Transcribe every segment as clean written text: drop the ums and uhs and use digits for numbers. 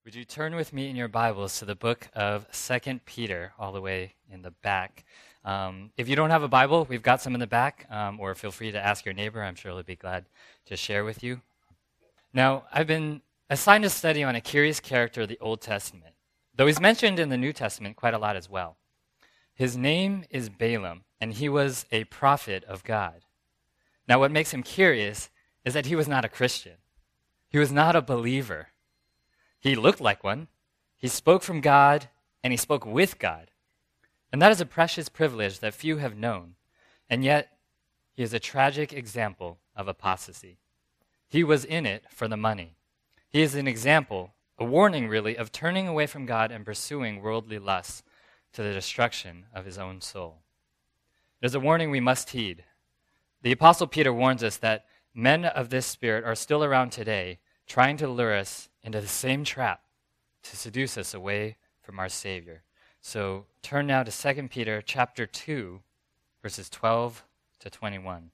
Would you turn with me in your Bibles to the book of 2 Peter, all the way in the back? If you don't have a Bible, we've got some in the back, or feel free to ask your neighbor. I'm sure he'll be glad to share with you. Now, I've been assigned a study on a curious character of the Old Testament, though he's mentioned in the New Testament quite a lot as well. His name is Balaam, and he was a prophet of God. Now, what makes him curious is that he was not a Christian. He was not a believer. He looked like one. He spoke from God, and he spoke with God. And that is a precious privilege that few have known. And yet, he is a tragic example of apostasy. He was in it for the money. He is an example, a warning really, of turning away from God and pursuing worldly lusts to the destruction of his own soul. There's a warning we must heed. The Apostle Peter warns us that men of this spirit are still around today, trying to lure us into the same trap to seduce us away from our Savior. So turn now to 2 Peter chapter 2, verses 12 to 21.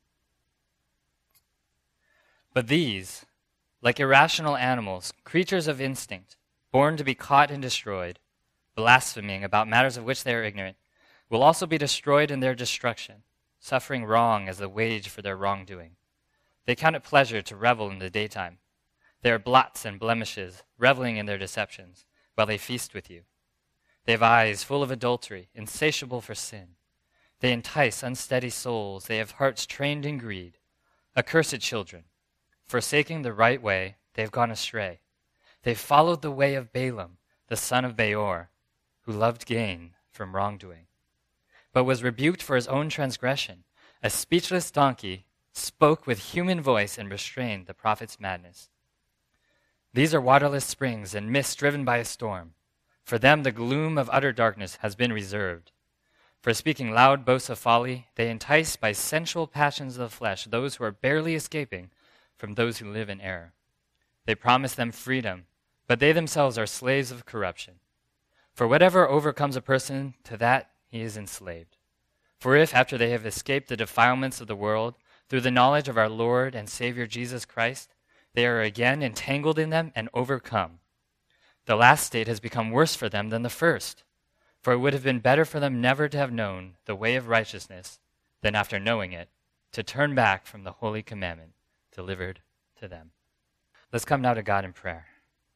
But these, like irrational animals, creatures of instinct, born to be caught and destroyed, blaspheming about matters of which they are ignorant, will also be destroyed in their destruction, suffering wrong as the wage for their wrongdoing. They count it pleasure to revel in the daytime. They are blots and blemishes, reveling in their deceptions, while they feast with you. They have eyes full of adultery, insatiable for sin. They entice unsteady souls. They have hearts trained in greed. Accursed children, forsaking the right way, they have gone astray. They followed the way of Balaam, the son of Beor, who loved gain from wrongdoing, but was rebuked for his own transgression. A speechless donkey spoke with human voice and restrained the prophet's madness. These are waterless springs and mists driven by a storm. For them the gloom of utter darkness has been reserved. For speaking loud boasts of folly, they entice by sensual passions of the flesh those who are barely escaping from those who live in error. They promise them freedom, but they themselves are slaves of corruption. For whatever overcomes a person, to that he is enslaved. For if, after they have escaped the defilements of the world, through the knowledge of our Lord and Savior Jesus Christ, they are again entangled in them and overcome, the last state has become worse for them than the first. For it would have been better for them never to have known the way of righteousness than, after knowing it, to turn back from the holy commandment delivered to them. Let's come now to God in prayer.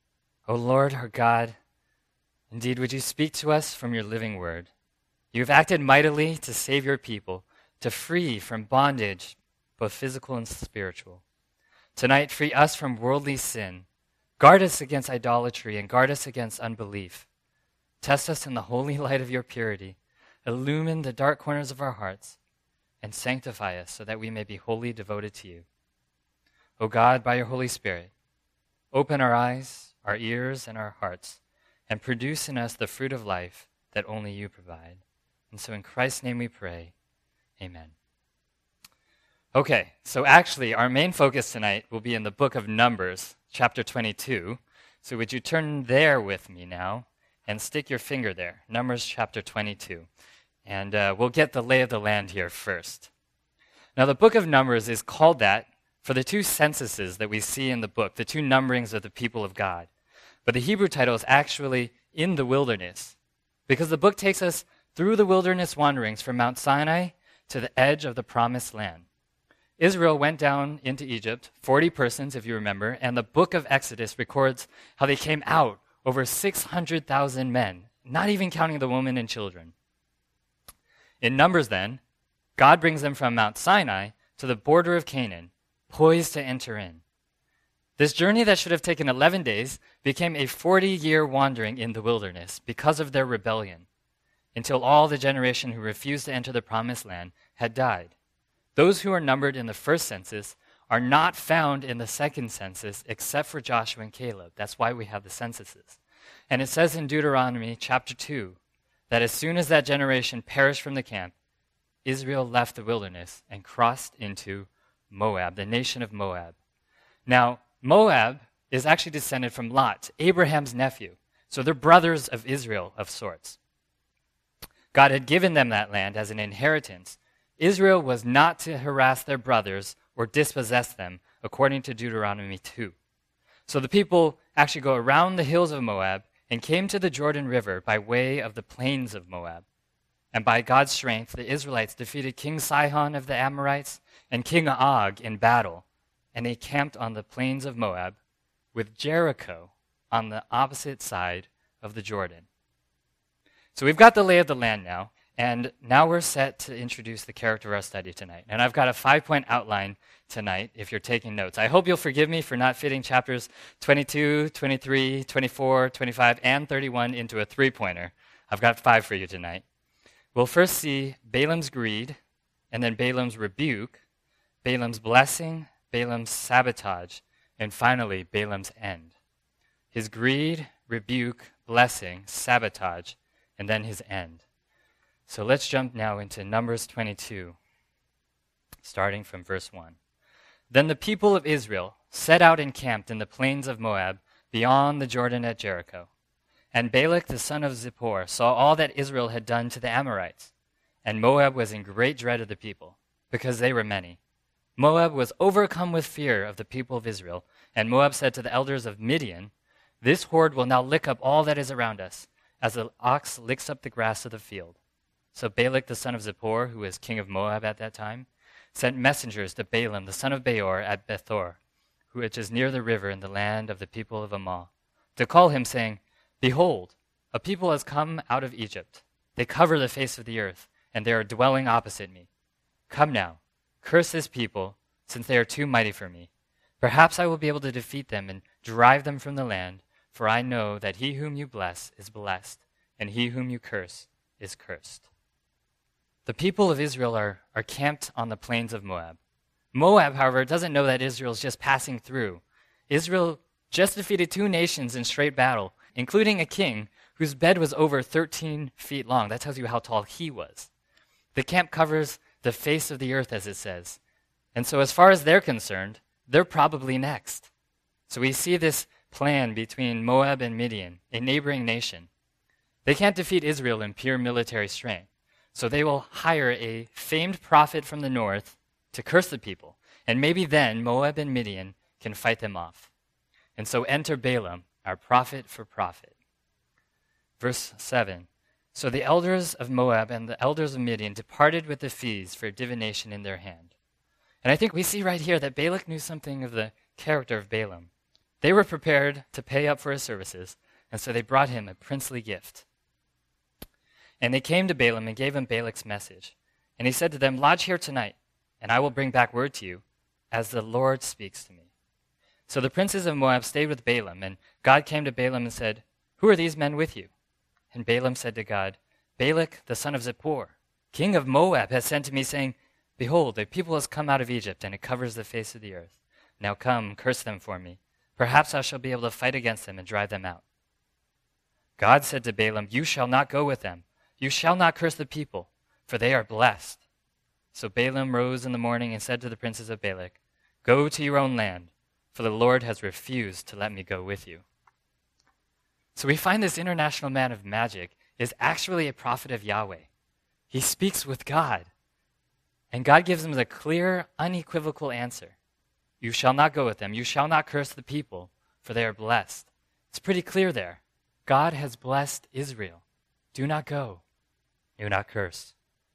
O Lord, our God, indeed, would you speak to us from your living word? You have acted mightily to save your people, to free from bondage, both physical and spiritual. Tonight, free us from worldly sin. Guard us against idolatry and guard us against unbelief. Test us in the holy light of your purity. Illumine the dark corners of our hearts and sanctify us so that we may be wholly devoted to you. O God, by your Holy Spirit, open our eyes, our ears, and our hearts, and produce in us the fruit of life that only you provide. And so in Christ's name we pray, amen. Okay, so actually our main focus tonight will be in the book of Numbers, chapter 22. So would you turn there with me now and stick your finger there, Numbers chapter 22. And we'll get the lay of the land here first. Now the book of Numbers is called that for the two censuses that we see in the book, the two numberings of the people of God. But the Hebrew title is actually In the Wilderness, because the book takes us through the wilderness wanderings from Mount Sinai to the edge of the promised land. Israel went down into Egypt, 40 persons, if you remember, and the book of Exodus records how they came out, over 600,000 men, not even counting the women and children. In Numbers, then, God brings them from Mount Sinai to the border of Canaan, poised to enter in. This journey that should have taken 11 days became a 40-year wandering in the wilderness because of their rebellion, until all the generation who refused to enter the promised land had died. Those who are numbered in the first census are not found in the second census except for Joshua and Caleb. That's why we have the censuses. And it says in Deuteronomy chapter 2 that as soon as that generation perished from the camp, Israel left the wilderness and crossed into Moab, the nation of Moab. Now, Moab is actually descended from Lot, Abraham's nephew. So they're brothers of Israel of sorts. God had given them that land as an inheritance. Israel was not to harass their brothers or dispossess them, according to Deuteronomy 2. So the people actually go around the hills of Moab and came to the Jordan River by way of the plains of Moab. And by God's strength, the Israelites defeated King Sihon of the Amorites and King Og in battle, and they camped on the plains of Moab with Jericho on the opposite side of the Jordan. So we've got the lay of the land now, and now we're set to introduce the character of our study tonight. And I've got a 5-point outline tonight if you're taking notes. I hope you'll forgive me for not fitting chapters 22, 23, 24, 25, and 31 into a 3-pointer. I've got 5 for you tonight. We'll first see Balaam's greed, and then Balaam's rebuke, Balaam's blessing, Balaam's sabotage, and finally, Balaam's end. His greed, rebuke, blessing, sabotage, and then his end. So let's jump now into Numbers 22, starting from verse 1. Then the people of Israel set out and camped in the plains of Moab beyond the Jordan at Jericho. And Balak the son of Zippor saw all that Israel had done to the Amorites. And Moab was in great dread of the people, because they were many. Moab was overcome with fear of the people of Israel. And Moab said to the elders of Midian, "This horde will now lick up all that is around us, as the ox licks up the grass of the field." So Balak the son of Zippor, who was king of Moab at that time, sent messengers to Balaam the son of Beor at Bethor, which is near the river in the land of the people of Ammon, to call him, saying, "Behold, a people has come out of Egypt. They cover the face of the earth, and they are dwelling opposite me. Come now, curse this people, since they are too mighty for me. Perhaps I will be able to defeat them and drive them from the land, for I know that he whom you bless is blessed, and he whom you curse is cursed." The people of Israel are camped on the plains of Moab. Moab, however, doesn't know that Israel is just passing through. Israel just defeated 2 nations in straight battle, including a king whose bed was over 13 feet long. That tells you how tall he was. The camp covers the face of the earth, as it says. And so as far as they're concerned, they're probably next. So we see this plan between Moab and Midian, a neighboring nation. They can't defeat Israel in pure military strength. So they will hire a famed prophet from the north to curse the people. And maybe then Moab and Midian can fight them off. And so enter Balaam, our prophet for profit. Verse 7. So the elders of Moab and the elders of Midian departed with the fees for divination in their hand. And I think we see right here that Balak knew something of the character of Balaam. They were prepared to pay up for his services, and so they brought him a princely gift. And they came to Balaam and gave him Balak's message. And he said to them, "Lodge here tonight, and I will bring back word to you, as the Lord speaks to me." So the princes of Moab stayed with Balaam, and God came to Balaam and said, "Who are these men with you?" And Balaam said to God, "Balak the son of Zippor, king of Moab, has sent to me, saying, 'Behold, a people has come out of Egypt, and it covers the face of the earth. Now come, curse them for me. Perhaps I shall be able to fight against them and drive them out.' God said to Balaam, 'You shall not go with them. You shall not curse the people, for they are blessed.' So Balaam rose in the morning and said to the princes of Balak, 'Go to your own land, for the Lord has refused to let me go with you.'" So we find this international man of magic is actually a prophet of Yahweh. He speaks with God. And God gives him the clear, unequivocal answer. You shall not go with them. You shall not curse the people, for they are blessed. It's pretty clear there. God has blessed Israel. Do not go. Do not curse.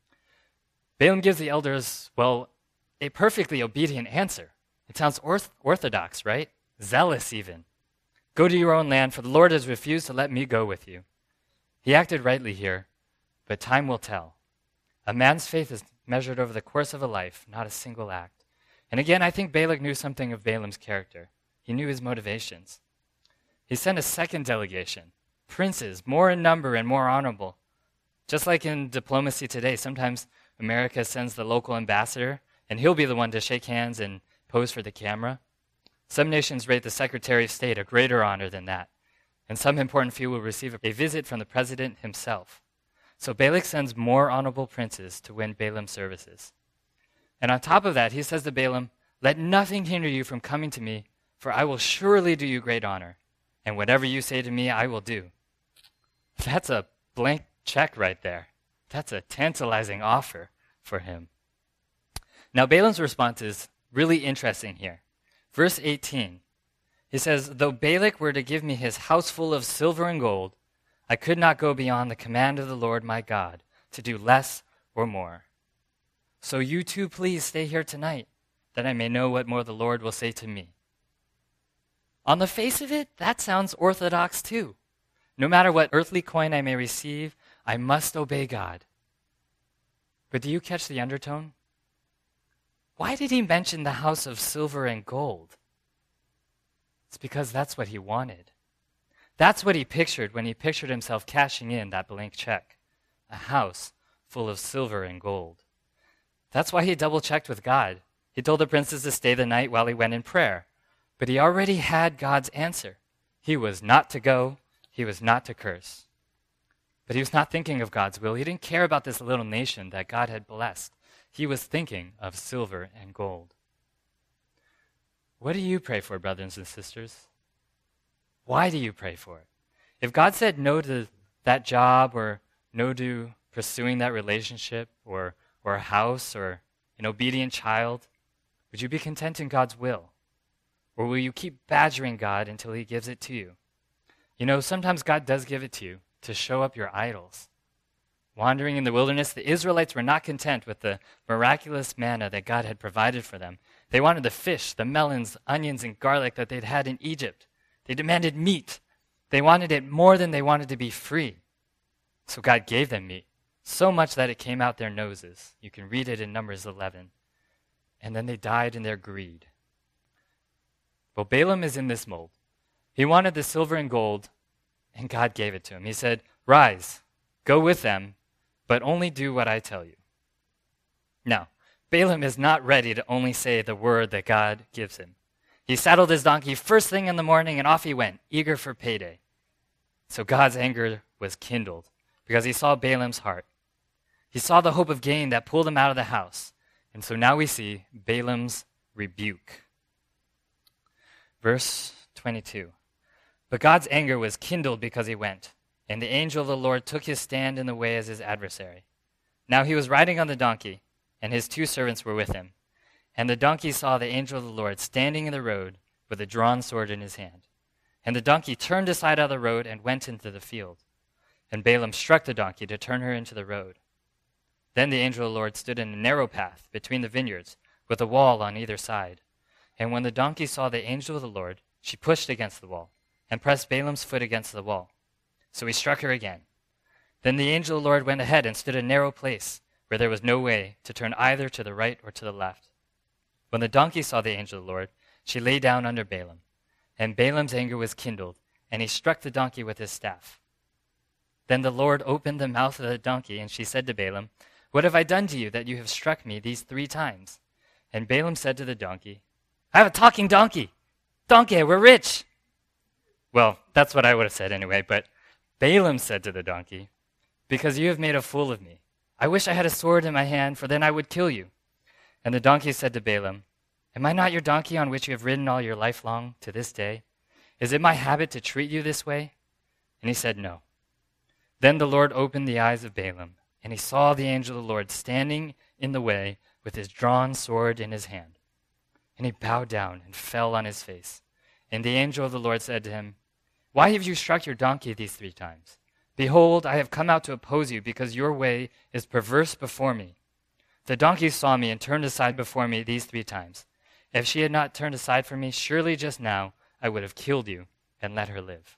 Balaam gives the elders, well, a perfectly obedient answer. It sounds orthodox, right? Zealous even. "Go to your own land, for the Lord has refused to let me go with you." He acted rightly here, but time will tell. A man's faith is measured over the course of a life, not a single act. And again, I think Balak knew something of Balaam's character. He knew his motivations. He sent a second delegation, princes, more in number and more honorable. Just like in diplomacy today, sometimes America sends the local ambassador, and he'll be the one to shake hands and pose for the camera. Some nations rate the Secretary of State a greater honor than that, and some important few will receive a visit from the president himself. So Balak sends more honorable princes to win Balaam's services. And on top of that, he says to Balaam, "Let nothing hinder you from coming to me, for I will surely do you great honor, and whatever you say to me, I will do." That's a blank check right there. That's a tantalizing offer for him. Now, Balaam's response is really interesting here. Verse 18, He says, though Balak were to give me his house full of silver and gold, I could not go beyond the command of the Lord my God to do less or more. So you too, please stay here tonight, that I may know what more the Lord will say to me. On the face of it, that sounds orthodox too. No matter what earthly coin I may receive, I must obey God. But do you catch the undertone? Why did he mention the house of silver and gold? It's because that's what he wanted. That's what he pictured when he pictured himself cashing in that blank check. A house full of silver and gold. That's why he double-checked with God. He told the princes to stay the night while he went in prayer. But he already had God's answer. He was not to go. He was not to curse. But he was not thinking of God's will. He didn't care about this little nation that God had blessed. He was thinking of silver and gold. What do you pray for, brothers and sisters? Why do you pray for it? If God said no to that job or no to pursuing that relationship or a house or an obedient child, would you be content in God's will? Or will you keep badgering God until he gives it to you? You know, sometimes God does give it to you to show up your idols. Wandering in the wilderness, the Israelites were not content with the miraculous manna that God had provided for them. They wanted the fish, the melons, onions, and garlic that they'd had in Egypt. They demanded meat. They wanted it more than they wanted to be free. So God gave them meat, so much that it came out their noses. You can read it in Numbers 11. And then they died in their greed. Well, Balaam is in this mold. He wanted the silver and gold, and God gave it to him. He said, rise, go with them, but only do what I tell you. Now, Balaam is not ready to only say the word that God gives him. He saddled his donkey first thing in the morning, and off he went, eager for payday. So God's anger was kindled because he saw Balaam's heart. He saw the hope of gain that pulled him out of the house. And so now we see Balaam's rebuke. Verse 22. But God's anger was kindled because he went, and the angel of the Lord took his stand in the way as his adversary. Now he was riding on the donkey, and his 2 servants were with him. And the donkey saw the angel of the Lord standing in the road with a drawn sword in his hand. And the donkey turned aside out of the road and went into the field. And Balaam struck the donkey to turn her into the road. Then the angel of the Lord stood in a narrow path between the vineyards, with a wall on either side. And when the donkey saw the angel of the Lord, she pushed against the wall, and pressed Balaam's foot against the wall. So he struck her again. Then the angel of the Lord went ahead and stood in a narrow place, where there was no way to turn either to the right or to the left. When the donkey saw the angel of the Lord, she lay down under Balaam. And Balaam's anger was kindled, and he struck the donkey with his staff. Then the Lord opened the mouth of the donkey, and she said to Balaam, "What have I done to you that you have struck me these 3 times?" And Balaam said to the donkey, "I have a talking donkey. Donkey, we're rich." Well, that's what I would have said anyway, but Balaam said to the donkey, "Because you have made a fool of me. I wish I had a sword in my hand, for then I would kill you." And the donkey said to Balaam, "Am I not your donkey on which you have ridden all your life long to this day? Is it my habit to treat you this way?" And he said, "No." Then the Lord opened the eyes of Balaam, and he saw the angel of the Lord standing in the way with his drawn sword in his hand. And he bowed down and fell on his face. And the angel of the Lord said to him, "Why have you struck your donkey these 3 times? Behold, I have come out to oppose you, because your way is perverse before me. The donkey saw me and turned aside before me these 3 times. If she had not turned aside from me, surely just now I would have killed you and let her live."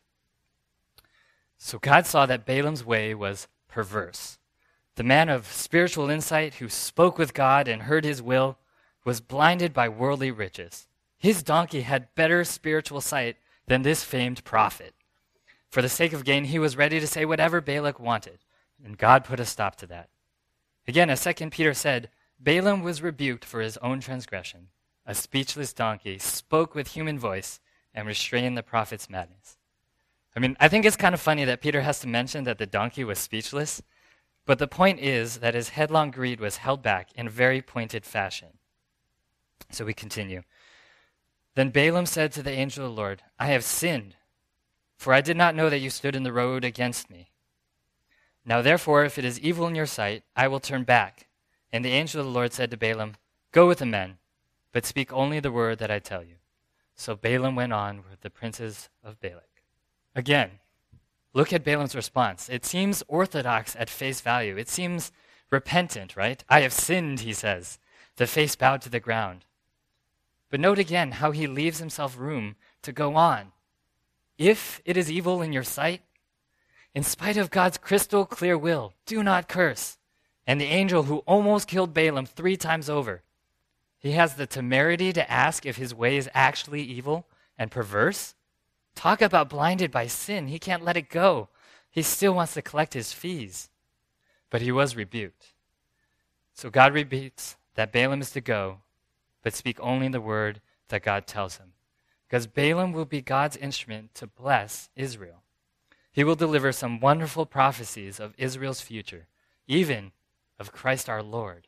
So God saw that Balaam's way was perverse. The man of spiritual insight who spoke with God and heard his will was blinded by worldly riches. His donkey had better spiritual sight than this famed prophet. For the sake of gain, he was ready to say whatever Balak wanted, and God put a stop to that. Again, as 2 Peter said, Balaam was rebuked for his own transgression. A speechless donkey spoke with human voice and restrained the prophet's madness. I think it's kind of funny that Peter has to mention that the donkey was speechless, but the point is that his headlong greed was held back in a very pointed fashion. So we continue. Then Balaam said to the angel of the Lord, "I have sinned, for I did not know that you stood in the road against me. Now therefore, if it is evil in your sight, I will turn back." And the angel of the Lord said to Balaam, "Go with the men, but speak only the word that I tell you." So Balaam went on with the princes of Balak. Again, look at Balaam's response. It seems orthodox at face value. It seems repentant, right? I have sinned, he says, the face bowed to the ground. But note again how he leaves himself room to go on. If it is evil in your sight, in spite of God's crystal clear will, do not curse. And the angel who almost killed Balaam 3 times over, he has the temerity to ask if his way is actually evil and perverse. Talk about blinded by sin. He can't let it go. He still wants to collect his fees. But he was rebuked. So God rebukes that Balaam is to go, but speak only the word that God tells him. Because Balaam will be God's instrument to bless Israel. He will deliver some wonderful prophecies of Israel's future, even of Christ our Lord.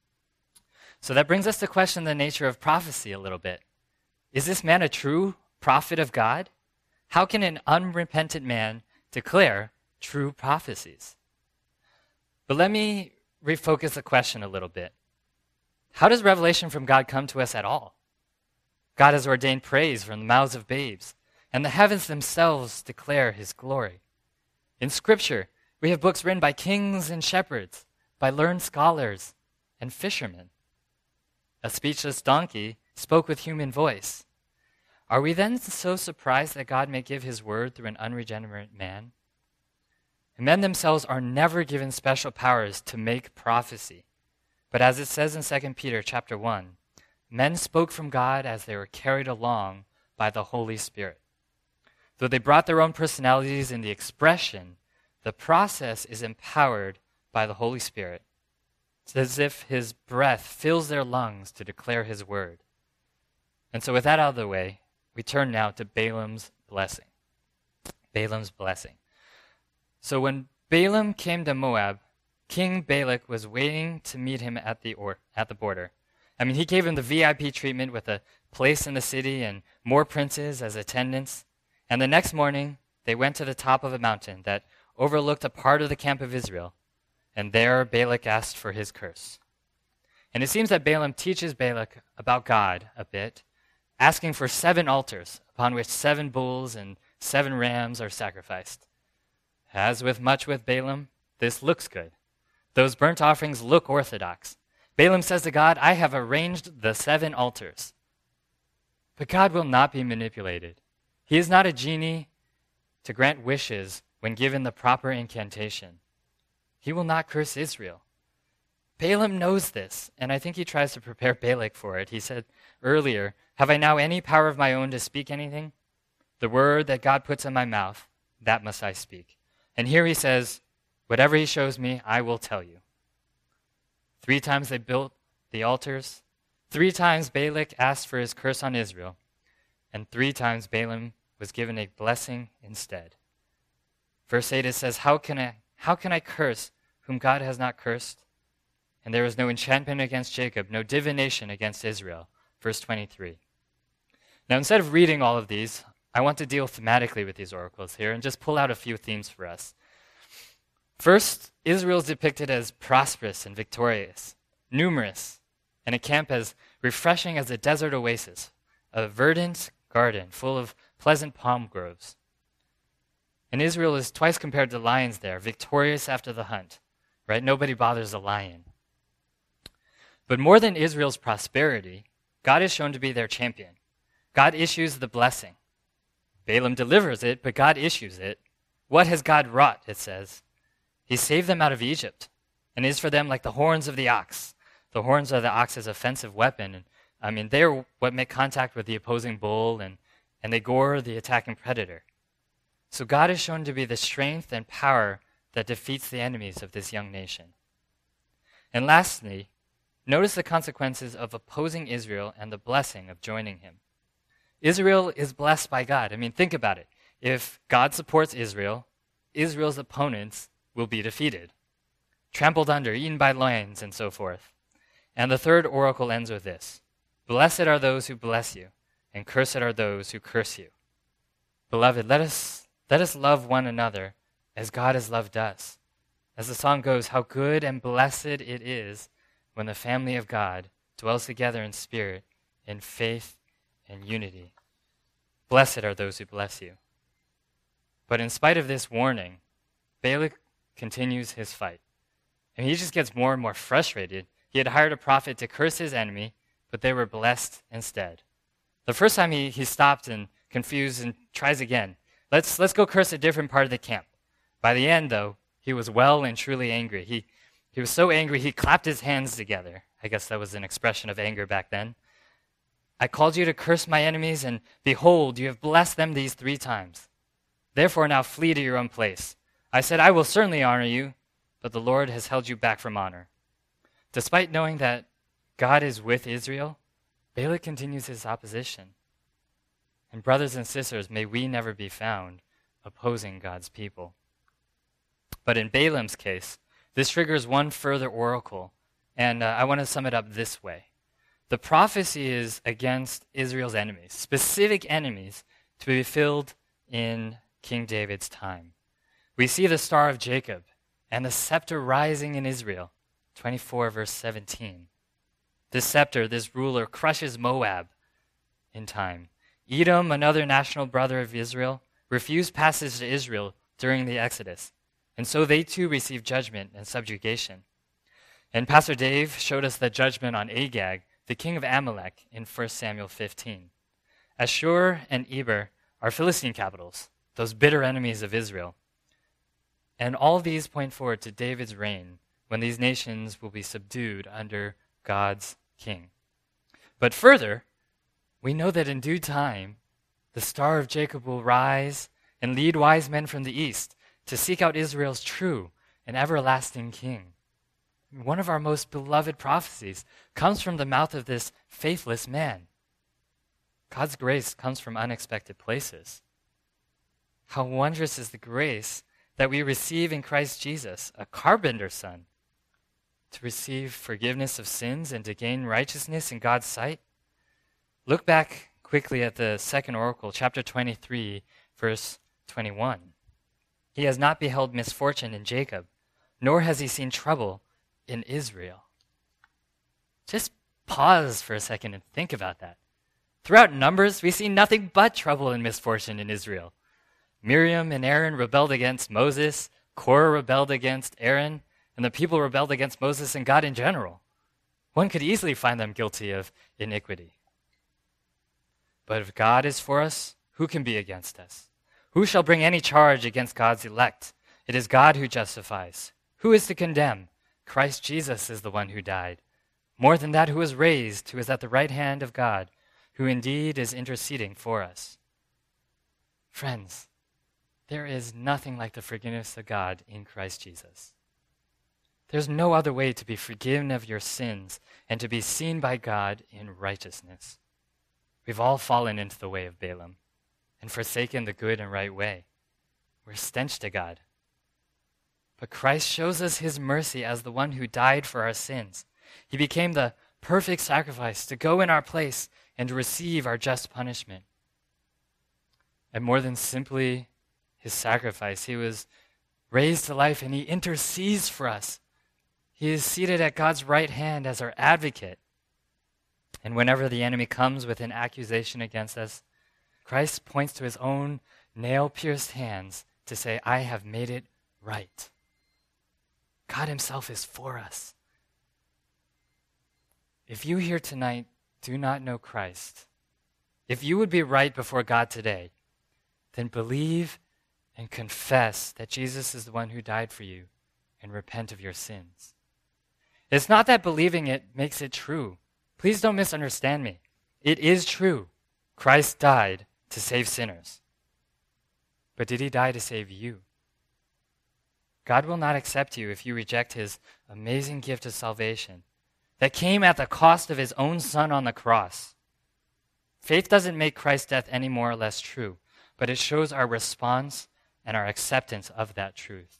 So that brings us to question the nature of prophecy a little bit. Is this man a true prophet of God? How can an unrepentant man declare true prophecies? But let me refocus the question a little bit. How does revelation from God come to us at all? God has ordained praise from the mouths of babes, and the heavens themselves declare his glory. In Scripture, we have books written by kings and shepherds, by learned scholars and fishermen. A speechless donkey spoke with human voice. Are we then so surprised that God may give his word through an unregenerate man? And men themselves are never given special powers to make prophecy. But as it says in 2 Peter chapter 1, men spoke from God as they were carried along by the Holy Spirit. Though they brought their own personalities in the expression, the process is empowered by the Holy Spirit. It's as if his breath fills their lungs to declare his word. And so with that out of the way, we turn now to Balaam's blessing. Balaam's blessing. So when Balaam came to Moab, King Balak was waiting to meet him at the border. I mean, he gave him the VIP treatment with a place in the city and more princes as attendants. And the next morning, they went to the top of a mountain that overlooked a part of the camp of Israel. And there Balak asked for his curse. And it seems that Balaam teaches Balak about God a bit, asking for 7 altars upon which 7 bulls and 7 rams are sacrificed. As with much with Balaam, this looks good. Those burnt offerings look orthodox. Balaam says to God, I have arranged the 7 altars. But God will not be manipulated. He is not a genie to grant wishes when given the proper incantation. He will not curse Israel. Balaam knows this, and I think he tries to prepare Balak for it. He said earlier, have I now any power of my own to speak anything? The word that God puts in my mouth, that must I speak. And here he says, whatever he shows me, I will tell you. 3 times they built the altars. 3 times Balak asked for his curse on Israel. And 3 times Balaam was given a blessing instead. Verse 8, it says, How can I curse whom God has not cursed? And there was no enchantment against Jacob, no divination against Israel. Verse 23. Now, instead of reading all of these, I want to deal thematically with these oracles here and just pull out a few themes for us. First, Israel is depicted as prosperous and victorious, numerous, and a camp as refreshing as a desert oasis, a verdant garden full of pleasant palm groves. And Israel is twice compared to lions there, victorious after the hunt, right? Nobody bothers a lion. But more than Israel's prosperity, God is shown to be their champion. God issues the blessing. Balaam delivers it, but God issues it. What has God wrought, it says? He saved them out of Egypt, and is for them like the horns of the ox. The horns of the ox's offensive weapon. And, they're what make contact with the opposing bull, and they gore the attacking predator. So God is shown to be the strength and power that defeats the enemies of this young nation. And lastly, notice the consequences of opposing Israel and the blessing of joining him. Israel is blessed by God. Think about it. If God supports Israel, Israel's opponents will be defeated, trampled under, eaten by lions, and so forth. And the third oracle ends with this: Blessed are those who bless you, and cursed are those who curse you. Beloved, let us love one another as God has loved us. As the song goes, how good and blessed it is when the family of God dwells together in spirit, in faith, and unity. Blessed are those who bless you. But in spite of this warning, Balak continues his fight. And he just gets more and more frustrated. He had hired a prophet to curse his enemy, but they were blessed instead. The first time he stopped and confused and tries again. Let's go curse a different part of the camp. By the end, though, he was well and truly angry. He was so angry he clapped his hands together. I guess that was an expression of anger back then. I called you to curse my enemies, and behold, you have blessed them these 3 times. Therefore now flee to your own place. I said, I will certainly honor you, but the Lord has held you back from honor. Despite knowing that God is with Israel, Balak continues his opposition. And brothers and sisters, may we never be found opposing God's people. But in Balaam's case, this triggers one further oracle, and I want to sum it up this way. The prophecy is against Israel's enemies, specific enemies to be fulfilled in King David's time. We see the Star of Jacob and the scepter rising in Israel, 24 verse 17. This scepter, this ruler, crushes Moab in time. Edom, another national brother of Israel, refused passage to Israel during the Exodus, and so they too received judgment and subjugation. And Pastor Dave showed us the judgment on Agag, the king of Amalek, in 1 Samuel 15. Ashur and Eber are Philistine capitals, those bitter enemies of Israel. And all these point forward to David's reign, when these nations will be subdued under God's king. But further, we know that in due time, the Star of Jacob will rise and lead wise men from the east to seek out Israel's true and everlasting king. One of our most beloved prophecies comes from the mouth of this faithless man. God's grace comes from unexpected places. How wondrous is the grace that we receive in Christ Jesus, a carpenter's son, to receive forgiveness of sins and to gain righteousness in God's sight. Look back quickly at the second oracle, chapter 23, verse 21. He has not beheld misfortune in Jacob, nor has he seen trouble in Israel. Just pause for a second and think about that. Throughout Numbers, we see nothing but trouble and misfortune in Israel. Miriam and Aaron rebelled against Moses, Korah rebelled against Aaron, and the people rebelled against Moses and God in general. One could easily find them guilty of iniquity. But if God is for us, who can be against us? Who shall bring any charge against God's elect? It is God who justifies. Who is to condemn? Christ Jesus is the one who died. More than that, who was raised, who is at the right hand of God, who indeed is interceding for us. Friends, there is nothing like the forgiveness of God in Christ Jesus. There's no other way to be forgiven of your sins and to be seen by God in righteousness. We've all fallen into the way of Balaam and forsaken the good and right way. We're stench to God. But Christ shows us his mercy as the one who died for our sins. He became the perfect sacrifice to go in our place and to receive our just punishment. And more than simply his sacrifice, he was raised to life and he intercedes for us. He is seated at God's right hand as our advocate. And whenever the enemy comes with an accusation against us, Christ points to his own nail-pierced hands to say, I have made it right. God himself is for us. If you here tonight do not know Christ, if you would be right before God today, then believe and confess that Jesus is the one who died for you and repent of your sins. It's not that believing it makes it true. Please don't misunderstand me. It is true. Christ died to save sinners. But did he die to save you? God will not accept you if you reject his amazing gift of salvation that came at the cost of his own son on the cross. Faith doesn't make Christ's death any more or less true, but it shows our response and our acceptance of that truth.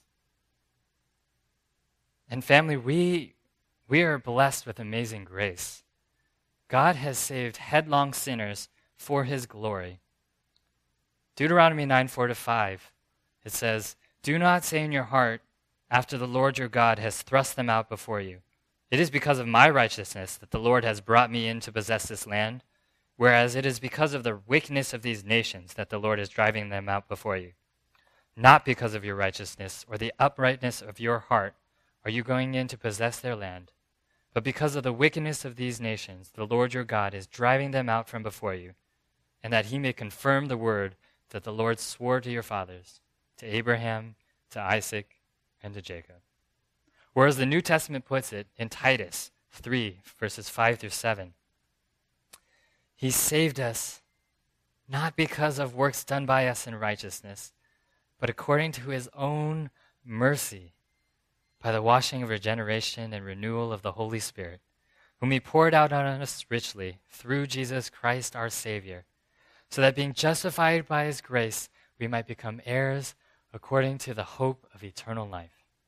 And family, we are blessed with amazing grace. God has saved headlong sinners for his glory. Deuteronomy 9:4-5, it says, do not say in your heart, after the Lord your God has thrust them out before you, it is because of my righteousness that the Lord has brought me in to possess this land. whereas it is because of the wickedness of these nations that the Lord is driving them out before you. Not because of your righteousness or the uprightness of your heart are you going in to possess their land, but because of the wickedness of these nations, the Lord your God is driving them out from before you, and that he may confirm the word that the Lord swore to your fathers, to Abraham, to Isaac, and to Jacob. Whereas the New Testament puts it in Titus 3, verses 5 through 7. He saved us not because of works done by us in righteousness, but according to his own mercy, by the washing of regeneration and renewal of the Holy Spirit, whom he poured out on us richly through Jesus Christ our Savior, so that being justified by his grace, we might become heirs according to the hope of eternal life.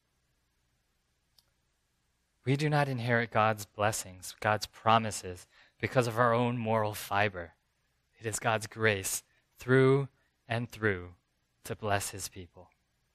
We do not inherit God's blessings, God's promises, because of our own moral fiber. It is God's grace through and through to bless his people.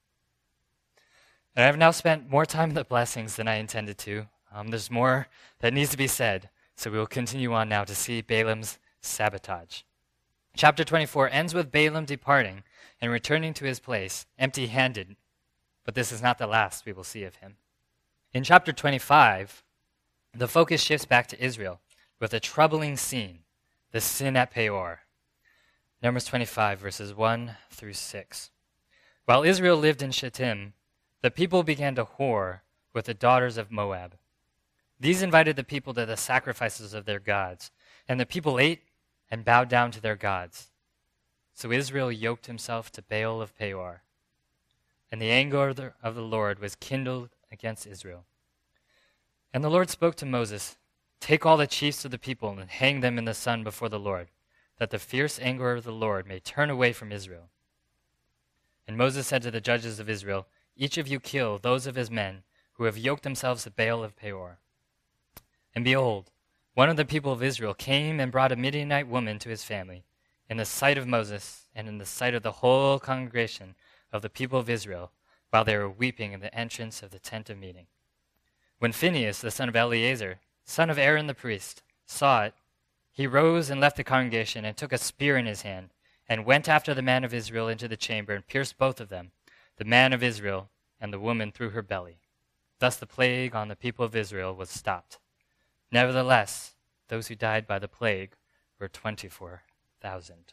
And I've now spent more time on the blessings than I intended to. There's more that needs to be said, so we will continue on now to see Balaam's sabotage. Chapter 24 ends with Balaam departing and returning to his place empty-handed, but this is not the last we will see of him. In chapter 25, the focus shifts back to Israel with a troubling scene, the sin at Peor. Numbers 25, verses 1 through 6. While Israel lived in Shittim, the people began to whore with the daughters of Moab. These invited the people to the sacrifices of their gods, and the people ate and bowed down to their gods. So Israel yoked himself to Baal of Peor, and the anger of the Lord was kindled against Israel. And the Lord spoke to Moses, "Take all the chiefs of the people and hang them in the sun before the Lord, that the fierce anger of the Lord may turn away from Israel." And Moses said to the judges of Israel, "Each of you kill those of his men who have yoked themselves to Baal of Peor." And behold, one of the people of Israel came and brought a Midianite woman to his family, in the sight of Moses and in the sight of the whole congregation of the people of Israel, while they were weeping in the entrance of the tent of meeting. When Phinehas, the son of Eleazar, son of Aaron the priest, saw it, he rose and left the congregation and took a spear in his hand and went after the man of Israel into the chamber and pierced both of them, the man of Israel and the woman through her belly. Thus the plague on the people of Israel was stopped. Nevertheless, those who died by the plague were 24,000.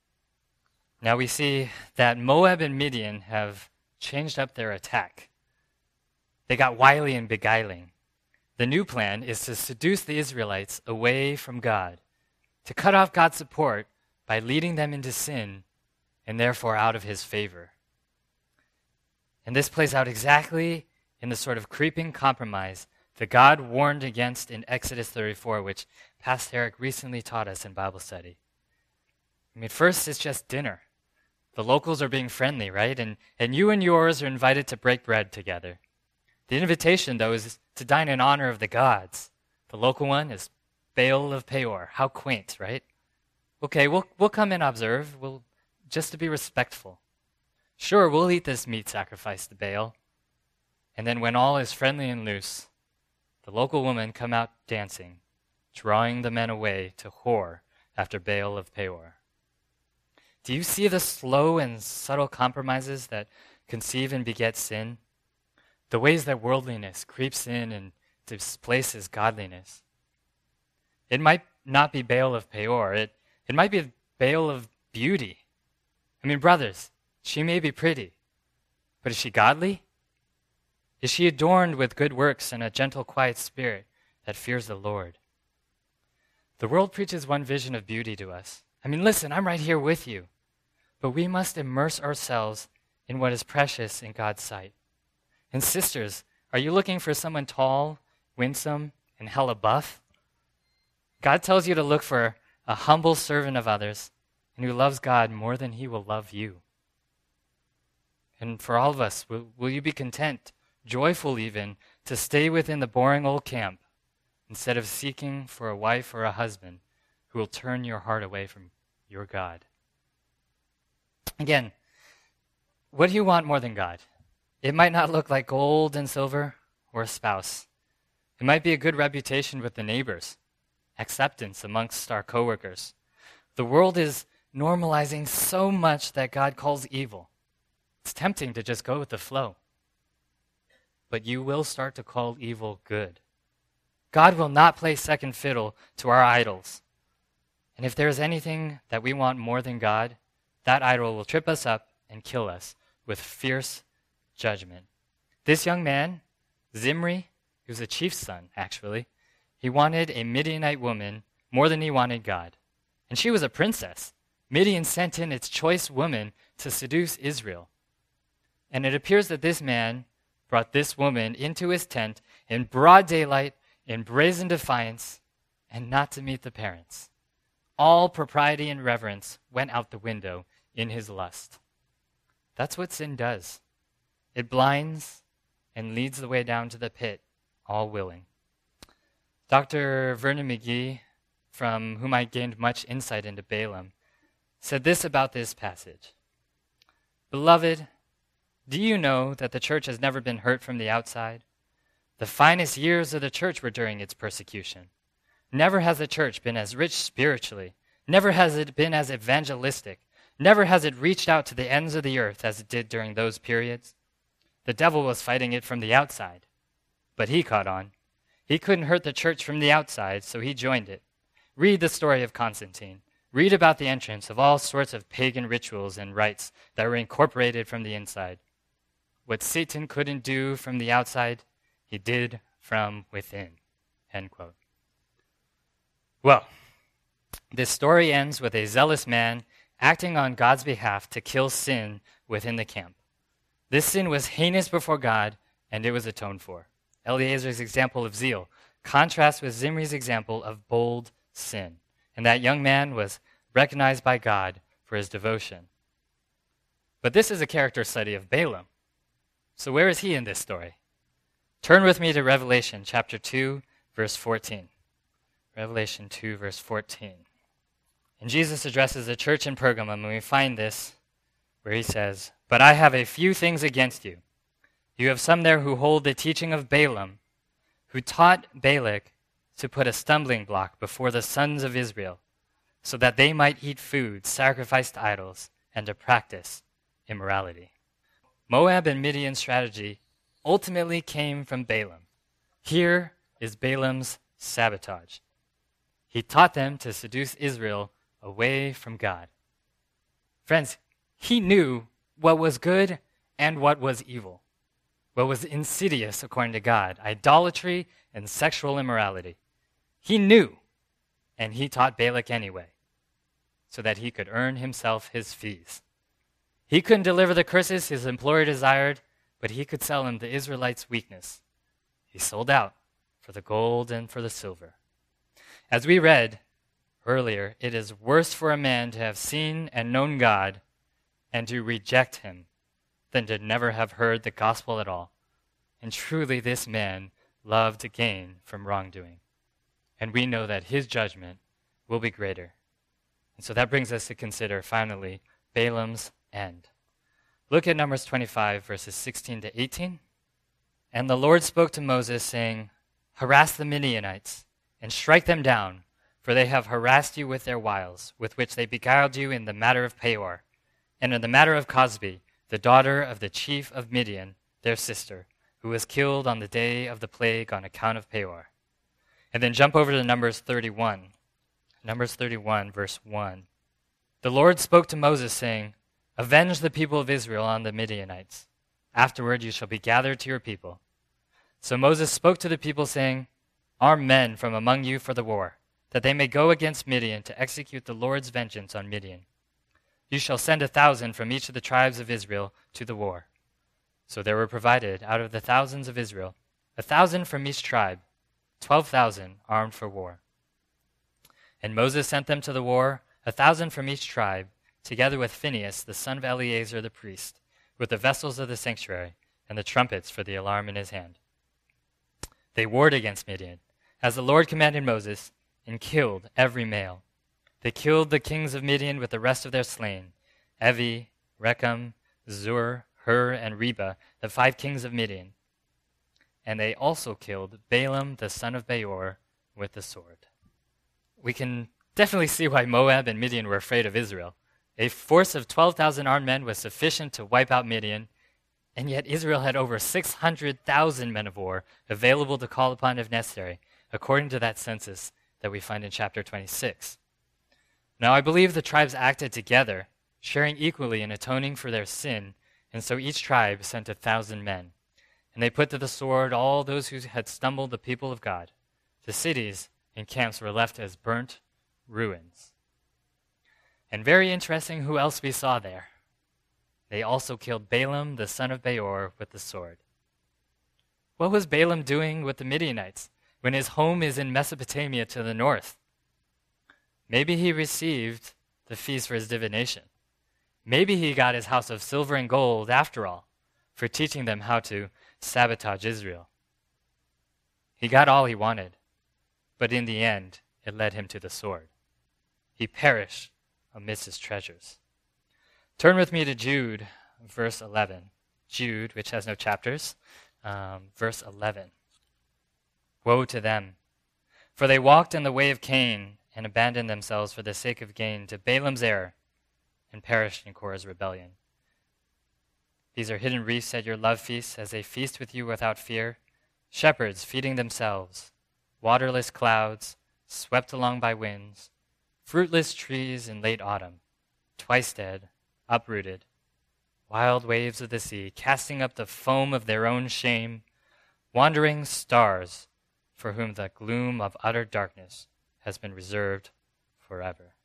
Now we see that Moab and Midian have changed up their attack. They got wily and beguiling. The new plan is to seduce the Israelites away from God, to cut off God's support by leading them into sin and therefore out of his favor. And this plays out exactly in the sort of creeping compromise that God warned against in Exodus 34, which Pastor Eric recently taught us in Bible study. First it's just dinner. The locals are being friendly, right? And you and yours are invited to break bread together. The invitation, though, is to dine in honor of the gods. The local one is Baal of Peor. How quaint, right? Okay, we'll come and observe, just to be respectful. Sure, we'll eat this meat sacrificed to Baal. And then when all is friendly and loose, the local women come out dancing, drawing the men away to whore after Baal of Peor. Do you see the slow and subtle compromises that conceive and beget sin? The ways that worldliness creeps in and displaces godliness. It might not be Baal of Peor. It might be Baal of beauty. Brothers, she may be pretty, but is she godly? Is she adorned with good works and a gentle, quiet spirit that fears the Lord? The world preaches one vision of beauty to us. Listen, I'm right here with you. But we must immerse ourselves in what is precious in God's sight. And sisters, are you looking for someone tall, winsome, and hella buff? God tells you to look for a humble servant of others and who loves God more than he will love you. And for all of us, will you be content, joyful even, to stay within the boring old camp instead of seeking for a wife or a husband who will turn your heart away from your God? Again, what do you want more than God? It might not look like gold and silver or a spouse. It might be a good reputation with the neighbors, acceptance amongst our coworkers, The world is normalizing so much that God calls evil. It's tempting to just go with the flow. But you will start to call evil good. God will not play second fiddle to our idols. And if there is anything that we want more than God, that idol will trip us up and kill us with fierce judgment. This young man, Zimri, he was a chief's son, actually. He wanted a Midianite woman more than he wanted God. And she was a princess. Midian sent in its choice woman to seduce Israel. And it appears that this man brought this woman into his tent in broad daylight, in brazen defiance, and not to meet the parents. All propriety and reverence went out the window in his lust. That's what sin does. It blinds and leads the way down to the pit, all willing. Dr. Vernon McGee, from whom I gained much insight into Balaam, said this about this passage. Beloved, do you know that the church has never been hurt from the outside? The finest years of the church were during its persecution. Never has the church been as rich spiritually. Never has it been as evangelistic. Never has it reached out to the ends of the earth as it did during those periods. The devil was fighting it from the outside, but he caught on. He couldn't hurt the church from the outside, so he joined it. Read the story of Constantine. Read about the entrance of all sorts of pagan rituals and rites that were incorporated from the inside. What Satan couldn't do from the outside, he did from within. End quote. Well, this story ends with a zealous man acting on God's behalf to kill sin within the camp. This sin was heinous before God, and it was atoned for. Eliezer's example of zeal contrasts with Zimri's example of bold sin. And that young man was recognized by God for his devotion. But this is a character study of Balaam. So where is he in this story? Turn with me to Revelation chapter 2, verse 14. Revelation 2, verse 14. And Jesus addresses the church in Pergamum, and we find this where he says, "But I have a few things against you. You have some there who hold the teaching of Balaam, who taught Balak to put a stumbling block before the sons of Israel, so that they might eat food sacrificed to idols and to practice immorality." Moab and Midian's strategy ultimately came from Balaam. Here is Balaam's sabotage. He taught them to seduce Israel away from God. Friends, he knew what was good and what was evil, what was insidious according to God, idolatry and sexual immorality. He knew, and he taught Balak anyway, so that he could earn himself his fees. He couldn't deliver the curses his employer desired, but he could sell him the Israelites' weakness. He sold out for the gold and for the silver. As we read earlier, it is worse for a man to have seen and known God and to reject him than to never have heard the gospel at all. And truly this man loved to gain from wrongdoing. And we know that his judgment will be greater. And so that brings us to consider, finally, Balaam's end. Look at Numbers 25, verses 16 to 18. "And the Lord spoke to Moses, saying, Harass the Midianites, and strike them down, for they have harassed you with their wiles, with which they beguiled you in the matter of Peor, and in the matter of Cosbi, the daughter of the chief of Midian, their sister, who was killed on the day of the plague on account of Peor." And then jump over to Numbers 31. Numbers 31, verse 1. "The Lord spoke to Moses, saying, Avenge the people of Israel on the Midianites. Afterward you shall be gathered to your people. So Moses spoke to the people, saying, Arm men from among you for the war, that they may go against Midian to execute the Lord's vengeance on Midian. You shall send 1,000 from each of the tribes of Israel to the war. So there were provided out of the thousands of Israel 1,000 from each tribe, 12,000 armed for war. And Moses sent them to the war, 1,000 from each tribe, together with Phinehas, the son of Eleazar the priest, with the vessels of the sanctuary and the trumpets for the alarm in his hand. They warred against Midian, as the Lord commanded Moses, and killed every male. They killed the kings of Midian with the rest of their slain, Evi, Rechem, Zur, Hur, and Reba, the 5 kings of Midian. And they also killed Balaam the son of Beor with the sword. We can definitely see why Moab and Midian were afraid of Israel. A force of 12,000 armed men was sufficient to wipe out Midian, and yet Israel had over 600,000 men of war available to call upon if necessary, according to that census that we find in chapter 26. Now I believe the tribes acted together, sharing equally in atoning for their sin, and so each tribe sent 1,000 men. And they put to the sword all those who had stumbled the people of God. The cities and camps were left as burnt ruins. And very interesting who else we saw there. They also killed Balaam, the son of Beor, with the sword. What was Balaam doing with the Midianites when his home is in Mesopotamia to the north? Maybe he received the feast for his divination. Maybe he got his house of silver and gold after all for teaching them how to sabotage Israel. He got all he wanted, but in the end, it led him to the sword. He perished amidst his treasures. Turn with me to Jude, verse 11. Jude, which has no chapters, verse 11. Woe to them, for they walked in the way of Cain and abandoned themselves for the sake of gain to Balaam's error and perished in Korah's rebellion. These are hidden reefs at your love feasts as they feast with you without fear, shepherds feeding themselves, waterless clouds swept along by winds, fruitless trees in late autumn, twice dead, uprooted, wild waves of the sea, casting up the foam of their own shame, wandering stars for whom the gloom of utter darkness has been reserved forever.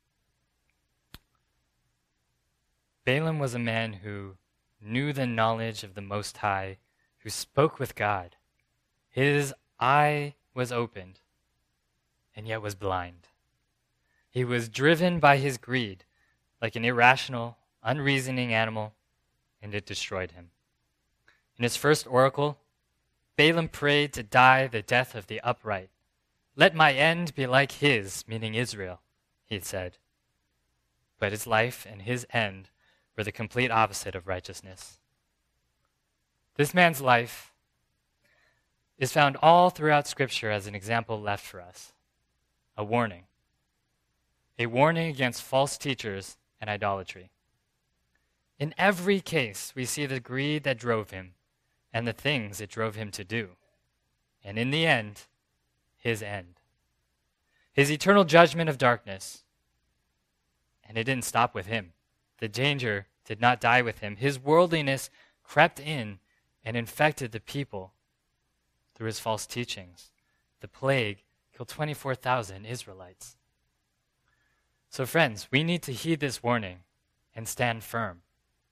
Balaam was a man who knew the knowledge of the Most High, who spoke with God. His eye was opened, and yet was blind. He was driven by his greed like an irrational, unreasoning animal, and it destroyed him. In his first oracle, Balaam prayed to die the death of the upright. Let my end be like his, meaning Israel, he said. But his life and his end were the complete opposite of righteousness. This man's life is found all throughout Scripture as an example left for us, a warning against false teachers and idolatry. In every case, we see the greed that drove him and the things it drove him to do. And in the end, his end. His eternal judgment of darkness. And it didn't stop with him. The danger did not die with him. His worldliness crept in and infected the people through his false teachings. The plague killed 24,000 Israelites. So friends, we need to heed this warning and stand firm.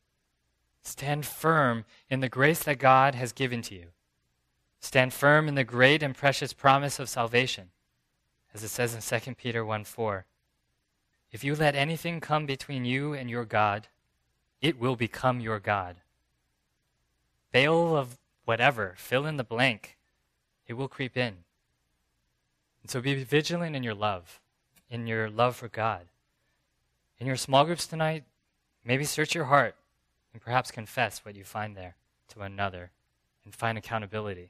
Stand firm in the grace that God has given to you. Stand firm in the great and precious promise of salvation, as it says in 2 Peter 1:4. If you let anything come between you and your God, it will become your God. Baal of whatever, fill in the blank, it will creep in. And so be vigilant in your love for God. In your small groups tonight, maybe search your heart and perhaps confess what you find there to one another and find accountability.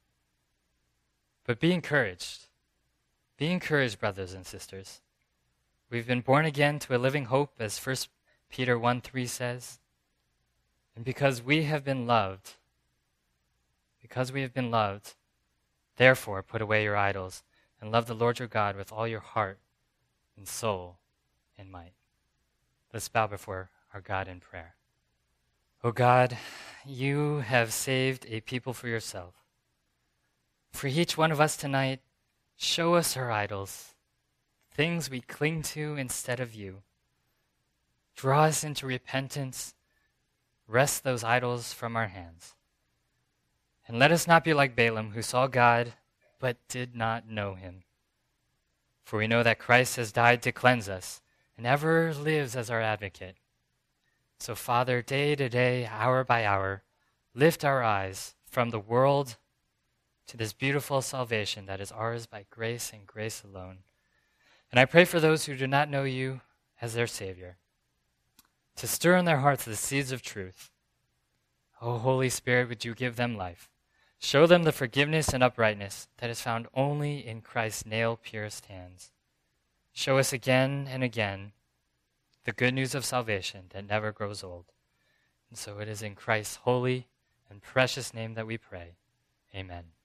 But be encouraged. Be encouraged, brothers and sisters. We've been born again to a living hope, as 1 Peter 1:3 says. And because we have been loved, therefore put away your idols and love the Lord your God with all your heart and soul and might. Let's bow before our God in prayer. O God, you have saved a people for yourself. For each one of us tonight, show us our idols, things we cling to instead of you. Draw us into repentance, wrest those idols from our hands. And let us not be like Balaam, who saw God but did not know him. For we know that Christ has died to cleanse us and ever lives as our advocate. So, Father, day to day, hour by hour, lift our eyes from the world to this beautiful salvation that is ours by grace and grace alone. And I pray for those who do not know you as their Savior, to stir in their hearts the seeds of truth. O Holy Spirit, would you give them life? Show them the forgiveness and uprightness that is found only in Christ's nail-pierced hands. show us again and again the good news of salvation that never grows old. And so it is in Christ's holy and precious name that we pray. Amen.